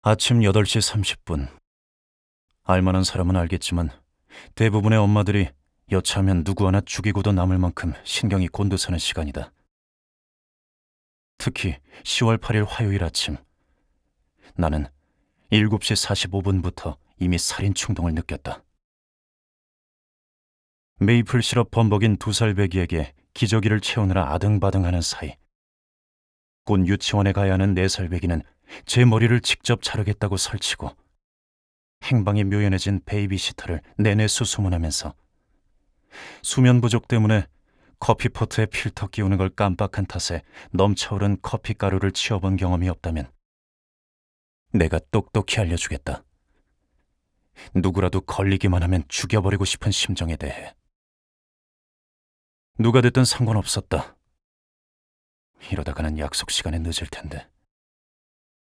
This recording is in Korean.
아침 8시 30분. 알만한 사람은 알겠지만 대부분의 엄마들이 여차하면 누구 하나 죽이고도 남을 만큼 신경이 곤두서는 시간이다. 특히 10월 8일 화요일 아침. 나는 7시 45분부터 이미 살인 충동을 느꼈다. 메이플 시럽 범벅인 2살 배기에게 기저귀를 채우느라 아등바등하는 사이, 곧 유치원에 가야 하는 4살 배기는 제 머리를 직접 자르겠다고 설치고 행방이 묘연해진 베이비시터를 내내 수소문하면서 수면 부족 때문에 커피포트에 필터 끼우는 걸 깜빡한 탓에 넘쳐흐른 커피가루를 치워본 경험이 없다면 내가 똑똑히 알려주겠다. 누구라도 걸리기만 하면 죽여버리고 싶은 심정에 대해. 누가 됐든 상관없었다. 이러다가는 약속 시간에 늦을 텐데.